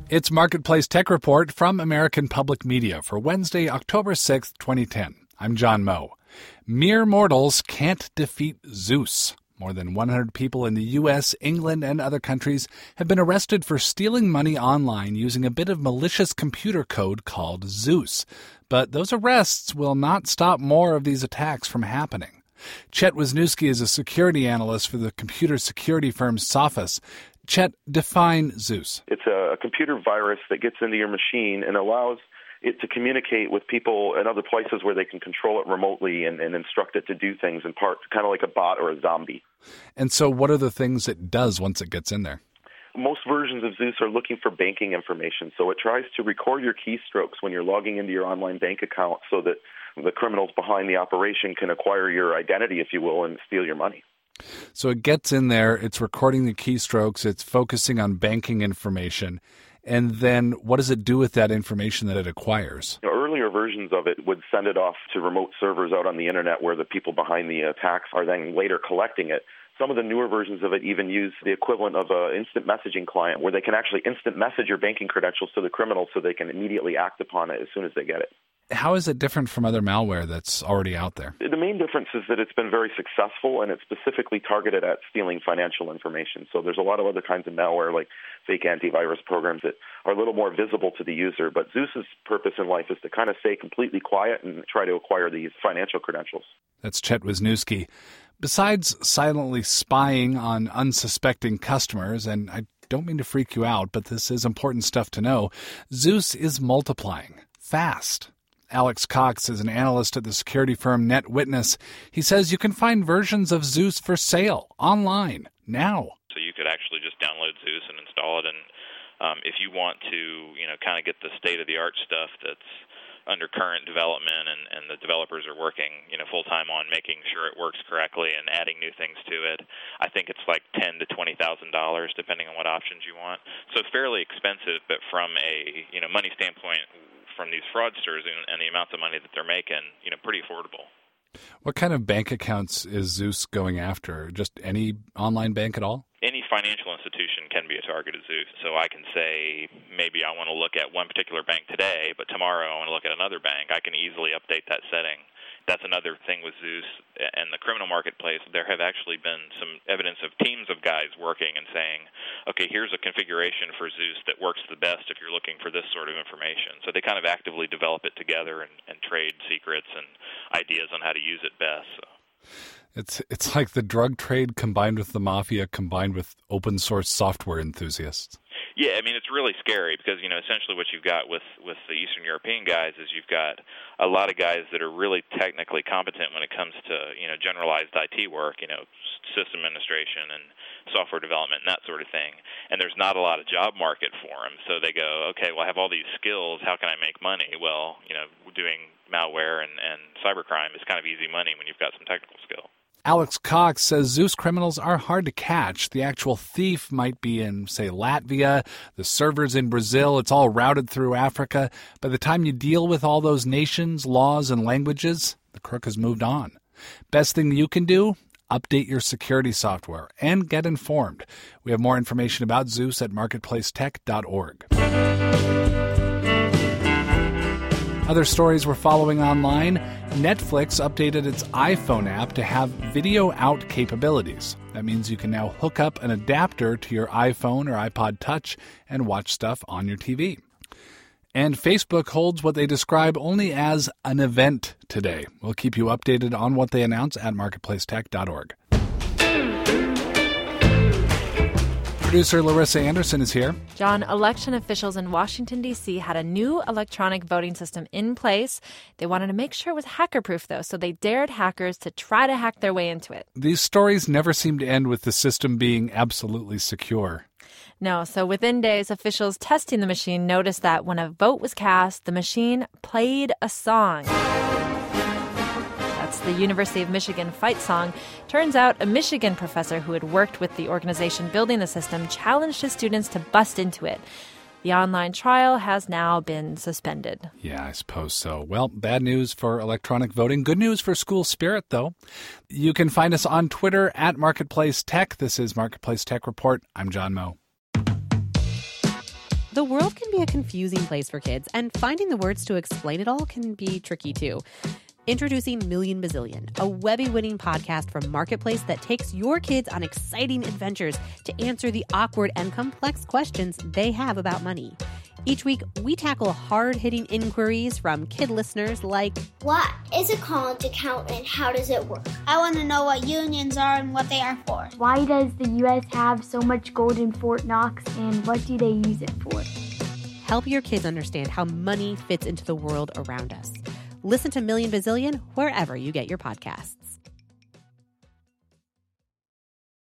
It's Marketplace Tech Report from American Public Media for Wednesday, October 6th, 2010. I'm John Moe. Mere mortals can't defeat Zeus. More than 100 people in the U.S., England, and other countries have been arrested for stealing money online using a bit of malicious computer code called Zeus. But those arrests will not stop more of these attacks from happening. Chet Wisniewski is a security analyst for the computer security firm Sophos. Chet, define Zeus. It's a computer virus that gets into your machine and allows it to communicate with people in other places where they can control it remotely and instruct it to do things in part, kind of like a bot or a zombie. And so what are the things it does once it gets in there? Most versions of Zeus are looking for banking information, so it tries to record your keystrokes when you're logging into your online bank account so that the criminals behind the operation can acquire your identity, if you will, and steal your money. So it gets in there, it's recording the keystrokes, it's focusing on banking information, and then what does it do with that information that it acquires? Earlier versions of it would send it off to remote servers out on the internet where the people behind the attacks are then later collecting it. Some of the newer versions of it even use the equivalent of an instant messaging client where they can actually instant message your banking credentials to the criminals so they can immediately act upon it as soon as they get it. How is it different from other malware that's already out there? The main difference is that it's been very successful and it's specifically targeted at stealing financial information. So there's a lot of other kinds of malware like fake antivirus programs that are a little more visible to the user. But Zeus's purpose in life is to kind of stay completely quiet and try to acquire these financial credentials. That's Chet Wisniewski. Besides silently spying on unsuspecting customers, and I don't mean to freak you out, but this is important stuff to know, Zeus is multiplying fast. Alex Cox is an analyst at the security firm NetWitness. He says you can find versions of Zeus for sale online now. So you could actually just download Zeus and install it, and if you want to, kind of get the state-of-the-art stuff that's under current development and the developers are working, full-time on making sure it works correctly and adding new things to it. I think it's like $10,000 to $20,000 depending on what options you want. So it's fairly expensive, but from a money standpoint, from these fraudsters and the amounts of money that they're making, pretty affordable. What kind of bank accounts is Zeus going after? Just any online bank at all? Any financial institution can be a target of Zeus. So I can say maybe I want to look at one particular bank today, but tomorrow I want to look at another bank. I can easily update that setting. That's another thing with Zeus and the criminal marketplace. There have actually been some evidence of teams of guys working and saying, okay, here's a configuration for Zeus that works the best if you're looking for this sort of information. So they kind of actively develop it together and trade secrets and ideas on how to use it best. So. It's like the drug trade combined with the mafia combined with open source software enthusiasts. Yeah, I mean, it's really scary because, essentially what you've got with the Eastern European guys is you've got a lot of guys that are really technically competent when it comes to, generalized IT work, system administration and software development and that sort of thing. And there's not a lot of job market for them. So they go, okay, well, I have all these skills. How can I make money? Well, doing malware and cybercrime is kind of easy money when you've got some technical skill. Alex Cox says Zeus criminals are hard to catch. The actual thief might be in, say, Latvia, the server's in Brazil, it's all routed through Africa. By the time you deal with all those nations, laws, and languages, the crook has moved on. Best thing you can do? Update your security software and get informed. We have more information about Zeus at marketplacetech.org. Other stories we're following online, Netflix updated its iPhone app to have video out capabilities. That means you can now hook up an adapter to your iPhone or iPod Touch and watch stuff on your TV. And Facebook holds what they describe only as an event today. We'll keep you updated on what they announce at marketplacetech.org. Producer Larissa Anderson is here. John, election officials in Washington, D.C. had a new electronic voting system in place. They wanted to make sure it was hacker-proof, though, so they dared hackers to try to hack their way into it. These stories never seem to end with the system being absolutely secure. No, so within days, officials testing the machine noticed that when a vote was cast, the machine played a song. That's the University of Michigan fight song. Turns out a Michigan professor who had worked with the organization building the system challenged his students to bust into it. The online trial has now been suspended. Yeah, I suppose so. Well, bad news for electronic voting. Good news for school spirit, though. You can find us on Twitter at Marketplace Tech. This is Marketplace Tech Report. I'm John Moe. The world can be a confusing place for kids, and finding the words to explain it all can be tricky too. Introducing Million Bazillion, a Webby-winning podcast from Marketplace that takes your kids on exciting adventures to answer the awkward and complex questions they have about money. Each week, we tackle hard-hitting inquiries from kid listeners like, what is a college account and how does it work? I want to know what unions are and what they are for. Why does the U.S. have so much gold in Fort Knox and what do they use it for? Help your kids understand how money fits into the world around us. Listen to Million Bazillion wherever you get your podcasts.